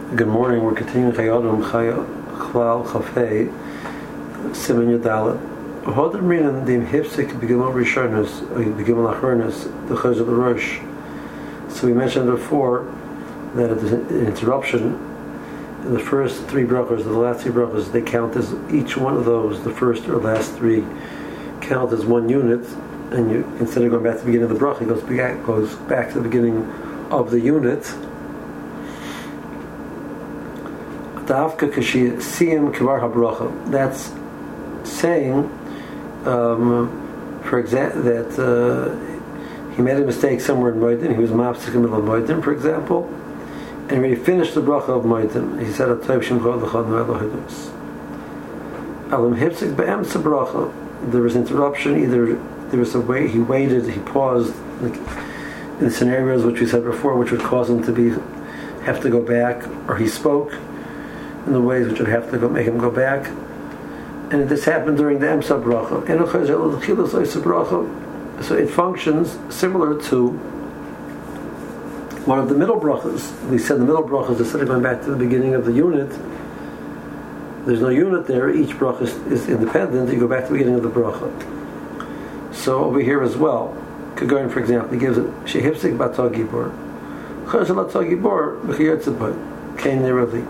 Good morning. We're continuing Chayodom Chlal Chafei Siman Yadalet. Hodem Rinan Dim Hipsik Begimel Rishonos Begimel Achronos the Chaz of the Rosh. So we mentioned before that at the interruption, the first three brachos, the last three brachos, they count as each one of those. The first or last three count as one unit, and you instead of going back to the beginning of the bracha, it goes back to the beginning of the unit. That's saying, for example, that he made a mistake somewhere in Moedin. He was mapsik in the middle of Moedin, for example, and when he finished the bracha of Moedin, he said, there was interruption. Either there was a way he waited, he paused, like in scenarios which we said before, which would cause him to have to go back, or he spoke in the ways which would have to make him go back. And this happened during the Emsa bracha. So it functions similar to one of the middle brachas. We said the middle brachas, instead of going back to the beginning of the unit, there's no unit there, each bracha is independent, you go back to the beginning of the bracha. So over here as well, Kagarin, for example, he gives it Shehipsik Batah Gibor Chazal Batah Gibor B'chiyotzepai Kain Neravi.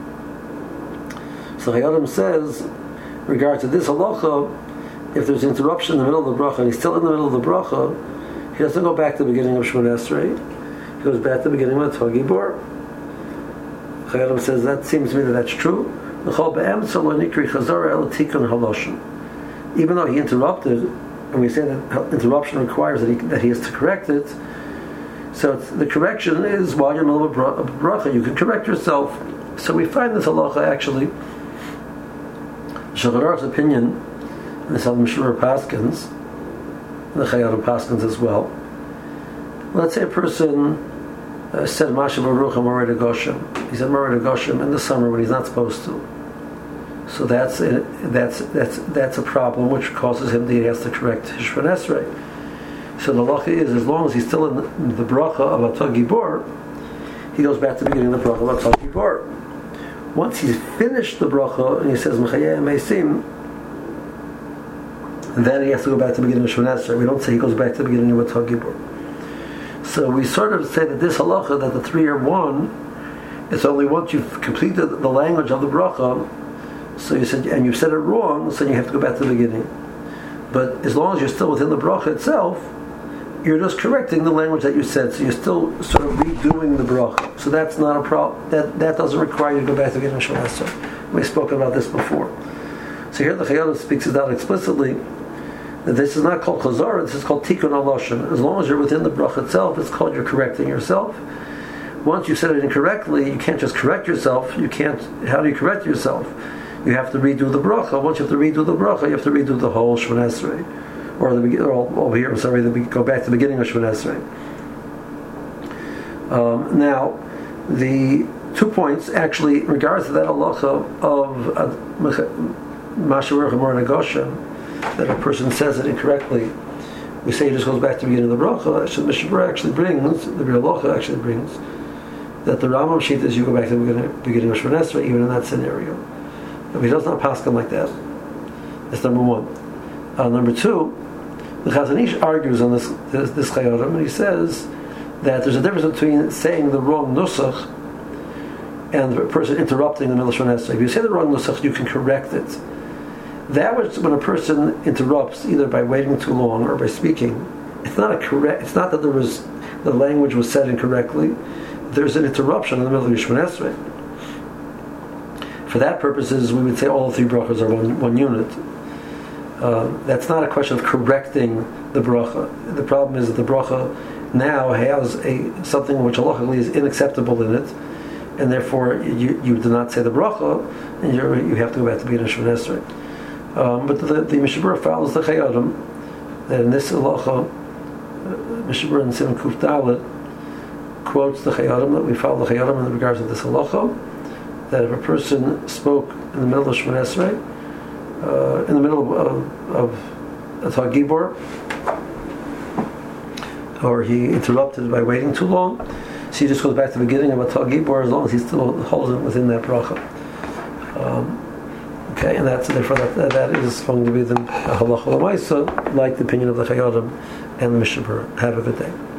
So Chayyim says, in regard to this halacha, if there's interruption in the middle of the bracha and he's still in the middle of the bracha, he doesn't go back to the beginning of Shemon Esrei. He goes back to the beginning of Batah Gibor. Chayyim says that seems to me that that's true. Even though he interrupted, and we say that interruption requires that he has to correct it, so the correction is while you're in the middle of bracha, you can correct yourself. So we find this halacha actually, Shulchan Aruch's opinion, and this Mishmur Paskins, the Chayyim Paskins as well. Let's say a person said Masha Baruch HaMoreh Goshem. He said Moreh Goshem in the summer when he's not supposed to. So that's a problem which causes him he has to correct his Shemon Esrei. So the halacha is, as long as he's still in the bracha of Batah Gibor, he goes back to the beginning of the bracha of Batah Gibor. Once he's finished the bracha and he says Mechayeh Meisim, then he has to go back to the beginning of Shemon Esrei. We don't say he goes back to the beginning of Batah Gibor. So we sort of say that this halacha, that the three are one, it's only once you've completed the language of the bracha. So you said, and you said it wrong, so you have to go back to the beginning. But as long as you're still within the bracha itself, you're just correcting the language that you said. So you're still sort of redoing the bracha. So that's not a problem. That doesn't require you to go back to the beginning of Shemon Esrei. We've spoken about this before. So here the Chayyim speaks it out explicitly that this is not called chazara. This is called tikkun haloshen. As long as you're within the bracha itself, it's called you're correcting yourself. Once you said it incorrectly, you can't just correct yourself. You can't. How do you correct yourself? You have to redo the bracha. Once you have to redo the bracha, you have to redo the whole Shemon Esrei, or over here. Go back to the beginning of Shemon Esrei. Now, the 2 points actually in regards to that halacha of Masha Baruch HaMoreh Goshem, that a person says it incorrectly. We say he just goes back to the beginning of the bracha. Mishmur actually brings, the Biur Halacha actually brings, that the Rambam sheet is you go back to the beginning of Shemon Esrei, even in that scenario. But he does not pass them like that. That's number one. Number two, the Chazon Ish argues on this Chayyim, and he says that there's a difference between saying the wrong nusach and the person interrupting in the middle of Shemon Esrei. If you say the wrong nusach, you can correct it. That was when a person interrupts, either by waiting too long or by speaking. It's not that the language was said incorrectly. There's an interruption in the middle of Shemon Esrei. For that purposes, we would say all three brachas are one unit. That's not a question of correcting the bracha. The problem is that the bracha now has something which halachically is unacceptable in it, and therefore you do not say the bracha, and you have to go back to being a Shemon Esrei. But the Mishnah follows the Chayyim, that in this halacha, Mishnah in Siman Kuf Dalet quotes the Chayyim, that we follow the Chayyim in regards to this halacha, that if a person spoke in the middle of Shemon Esrei, in the middle of Batah Gibor, or he interrupted by waiting too long, So he just goes back to the beginning of a Tal Gibor as long as he still holds it within that bracha. Okay, and therefore that is going to be the halacha l'maisa, like the opinion of the Chayyim and the Mishnah Berurah. Have a good day.